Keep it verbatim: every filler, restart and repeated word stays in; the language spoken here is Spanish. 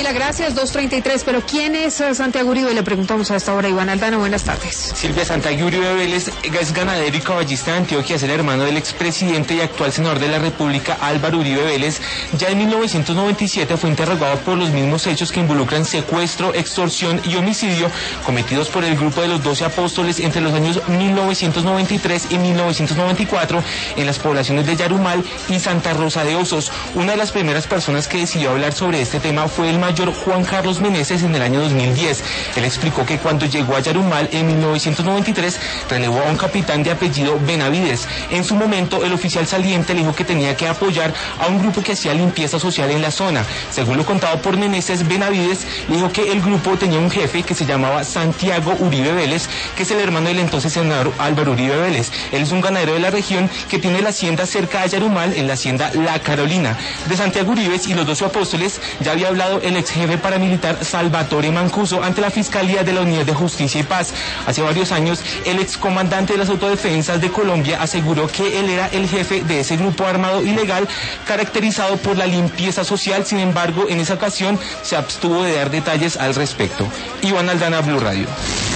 Camila, gracias. dos treinta y tres, pero ¿quién es Santiago Uribe? Le preguntamos a esta hora. Iván Aldana, buenas tardes. Silvia, Santiago Uribe Vélez es ganadero y caballista de Antioquia, es el hermano del expresidente y actual senador de la República, Álvaro Uribe Vélez. Ya en mil novecientos noventa y siete fue interrogado por los mismos hechos que involucran secuestro, extorsión y homicidio cometidos por el grupo de los doce apóstoles entre los años mil novecientos noventa y tres y mil novecientos noventa y cuatro en las poblaciones de Yarumal y Santa Rosa de Osos. Una de las primeras personas que decidió hablar sobre este tema fue el mayor Juan Carlos Meneses en el año dos mil diez. Él explicó que cuando llegó a Yarumal en mil novecientos noventa y tres relevó a un capitán de apellido Benavides. En su momento el oficial saliente le dijo que tenía que apoyar a un grupo que hacía limpieza social en la zona. Según lo contado por Meneses, Benavides le dijo que el grupo tenía un jefe que se llamaba Santiago Uribe Vélez, que es el hermano del entonces senador Álvaro Uribe Vélez. Él es un ganadero de la región que tiene la hacienda cerca a Yarumal, en la hacienda La Carolina. De Santiago Uribe y los doce apóstoles ya había hablado el ex jefe paramilitar Salvatore Mancuso ante la Fiscalía de la Unidad de Justicia y Paz. Hace varios años, el excomandante de las autodefensas de Colombia aseguró que él era el jefe de ese grupo armado ilegal caracterizado por la limpieza social. Sin embargo, en esa ocasión se abstuvo de dar detalles al respecto. Iván Aldana, Blue Radio.